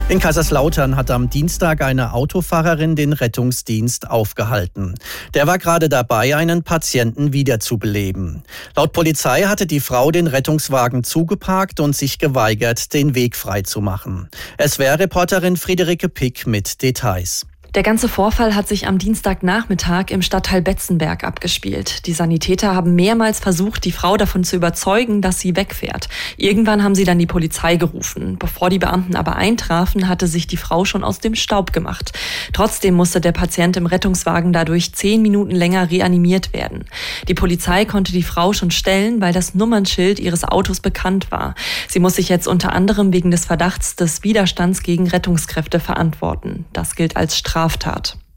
In Kaiserslautern hat am Dienstag eine Autofahrerin den Rettungsdienst aufgehalten. Der war gerade dabei, einen Patienten wiederzubeleben. Laut Polizei hatte die Frau den Rettungswagen zugeparkt und sich geweigert, den Weg freizumachen. SWR-Reporterin Friederike Pick mit Details. Der ganze Vorfall hat sich am Dienstagnachmittag im Stadtteil Betzenberg abgespielt. Die Sanitäter haben mehrmals versucht, die Frau davon zu überzeugen, dass sie wegfährt. Irgendwann haben sie dann die Polizei gerufen. Bevor die Beamten aber eintrafen, hatte sich die Frau schon aus dem Staub gemacht. Trotzdem musste der Patient im Rettungswagen dadurch 10 Minuten länger reanimiert werden. Die Polizei konnte die Frau schon stellen, weil das Nummernschild ihres Autos bekannt war. Sie muss sich jetzt unter anderem wegen des Verdachts des Widerstands gegen Rettungskräfte verantworten. Das gilt als Straftat.